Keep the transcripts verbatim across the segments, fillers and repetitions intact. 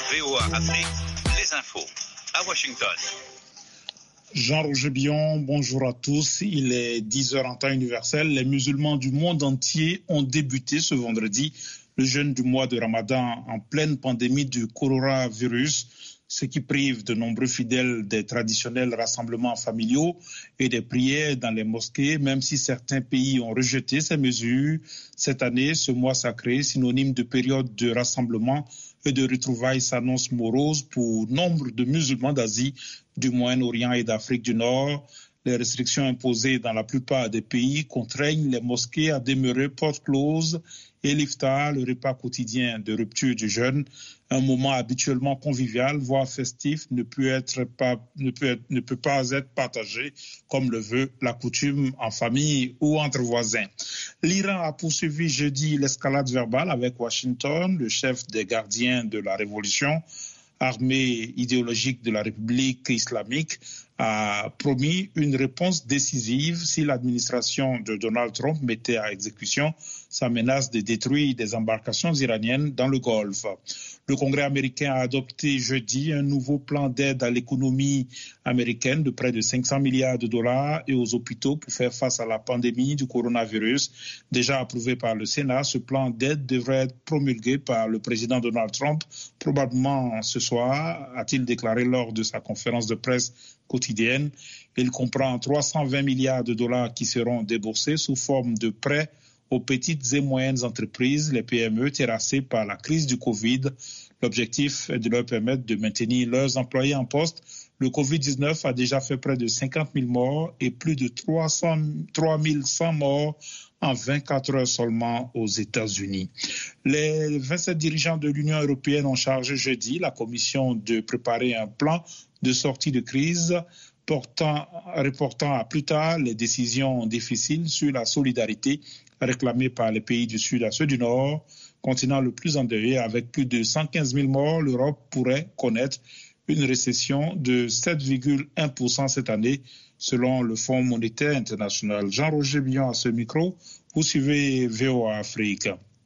V O A Afrique, les infos à Washington. Jean-Roger Billon, bonjour à tous. Il est dix heures en temps universel. Les musulmans du monde entier ont débuté ce vendredi le jeûne du mois de Ramadan en pleine pandémie du coronavirus, ce qui prive de nombreux fidèles des traditionnels rassemblements familiaux et des prières dans les mosquées, même si certains pays ont rejeté ces mesures. Cette année, ce mois sacré, synonyme de période de rassemblement et de retrouvailles, s'annonce morose pour nombre de musulmans d'Asie, du Moyen-Orient et d'Afrique du Nord. Les restrictions imposées dans la plupart des pays contraignent les mosquées à demeurer portes closes et l'iftar, le repas quotidien de rupture du jeûne, un moment habituellement convivial, voire festif, ne peut, être pas, ne, peut être, ne peut pas être partagé comme le veut la coutume en famille ou entre voisins. L'Iran a poursuivi jeudi l'escalade verbale avec Washington, le chef des gardiens de la révolution, armée idéologique de la République islamique, a promis une réponse décisive si l'administration de Donald Trump mettait à exécution sa menace de détruire des embarcations iraniennes dans le Golfe. Le Congrès américain a adopté jeudi un nouveau plan d'aide à l'économie américaine de près de cinq cents milliards de dollars et aux hôpitaux pour faire face à la pandémie du coronavirus. Déjà approuvé par le Sénat, ce plan d'aide devrait être promulgué par le président Donald Trump probablement ce soir, a-t-il déclaré lors de sa conférence de presse quotidienne. Il comprend trois cent vingt milliards de dollars qui seront déboursés sous forme de prêts aux petites et moyennes entreprises, les P M E terrassées par la crise du Covid. L'objectif est de leur permettre de maintenir leurs employés en poste. Le covid dix-neuf a déjà fait près de cinquante mille morts et plus de trois mille cent morts en vingt-quatre heures seulement aux États-Unis. Les vingt-sept dirigeants de l'Union européenne ont chargé jeudi la Commission de préparer un plan de sortie de crise portant, reportant à plus tard les décisions difficiles sur la solidarité réclamée par les pays du Sud à ceux du Nord. Continent le plus endeuillé avec plus de cent quinze mille morts, l'Europe pourrait connaître une récession de sept virgule un pour cent cette année, selon le Fonds monétaire international. Jean-Roger Billon à ce micro, vous suivez V O A Afrique.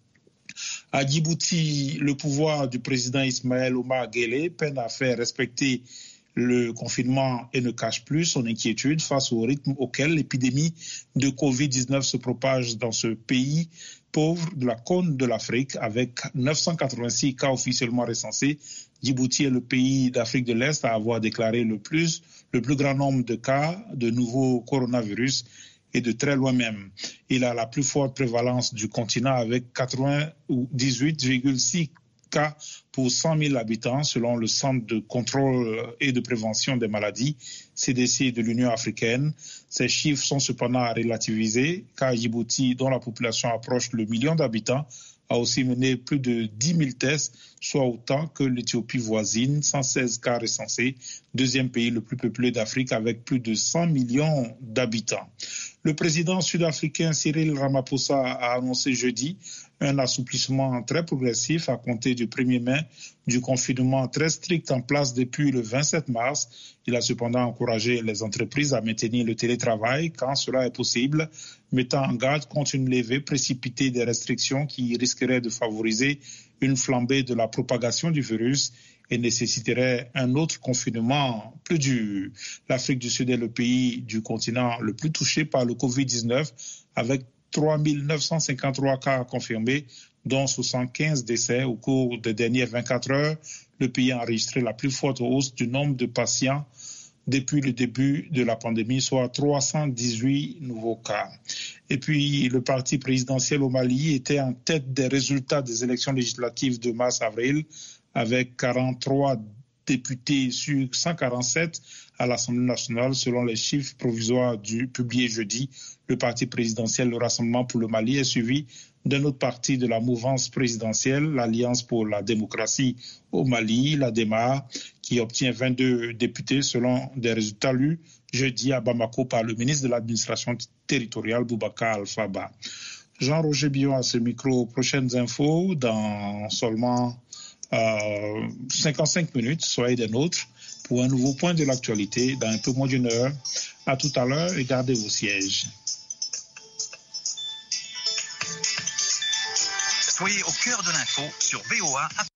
À Djibouti, le pouvoir du président Ismaël Omar Guelleh peine à faire respecter le confinement et ne cache plus son inquiétude face au rythme auquel l'épidémie de covid dix-neuf se propage dans ce pays pauvre de la cône de l'Afrique, avec neuf cent quatre-vingt-six cas officiellement recensés. Djibouti est le pays d'Afrique de l'Est à avoir déclaré le plus, le plus grand nombre de cas de nouveaux coronavirus et de très loin même. Il a la plus forte prévalence du continent avec quatre-vingt-dix-huit virgule six cas pour cent mille habitants selon le Centre de contrôle et de prévention des maladies, C D C de l'Union africaine. Ces chiffres sont cependant à relativiser car Djibouti, dont la population approche le million d'habitants, a aussi mené plus de dix mille tests, soit autant que l'Éthiopie voisine, cent seize cas recensés, deuxième pays le plus peuplé d'Afrique avec plus de cent millions d'habitants. Le président sud-africain Cyril Ramaphosa a annoncé jeudi un assouplissement très progressif à compter du premier mai du confinement très strict en place depuis le vingt-sept mars. Il a cependant encouragé les entreprises à maintenir le télétravail quand cela est possible, mettant en garde contre une levée précipitée des restrictions qui risqueraient de favoriser une flambée de la propagation du virus et nécessiterait un autre confinement plus dur. L'Afrique du Sud est le pays du continent le plus touché par le covid dix-neuf avec trois mille neuf cent cinquante-trois cas confirmés, dont soixante-quinze décès au cours des dernières vingt-quatre heures. Le pays a enregistré la plus forte hausse du nombre de patients depuis le début de la pandémie, soit trois cent dix-huit nouveaux cas. Et puis, le parti présidentiel au Mali était en tête des résultats des élections législatives de mars-avril, avec quarante-trois députés sur cent quarante-sept à l'Assemblée nationale, selon les chiffres provisoires du, publiés jeudi. Le parti présidentiel, le Rassemblement pour le Mali, est suivi d'un autre parti de la mouvance présidentielle, l'Alliance pour la démocratie au Mali, l'A D E M A, qui obtient vingt-deux députés selon des résultats lus jeudi à Bamako par le ministre de l'administration territoriale, Boubacar Al-Faba. Jean-Roger Billon à ce micro. Prochaines infos dans seulement euh, cinquante-cinq minutes. Soyez des nôtres pour un nouveau point de l'actualité dans un peu moins d'une heure. À tout à l'heure et gardez vos sièges. Soyez au cœur de l'info sur V O A.